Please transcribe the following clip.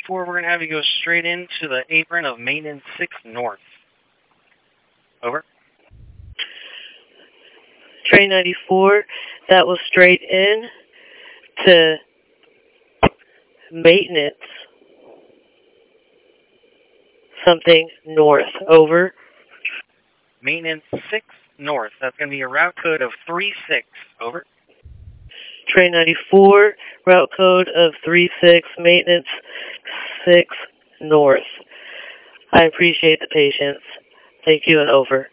94, we're going to have you go straight into the apron of Maintenance 6 North. Over. Train 94, that was straight in to Maintenance something North. Over. Maintenance 6 North. That's going to be a route code of 36. Over. Train 94, route code of 36, Maintenance 6 North. I appreciate the patience. Thank you and over.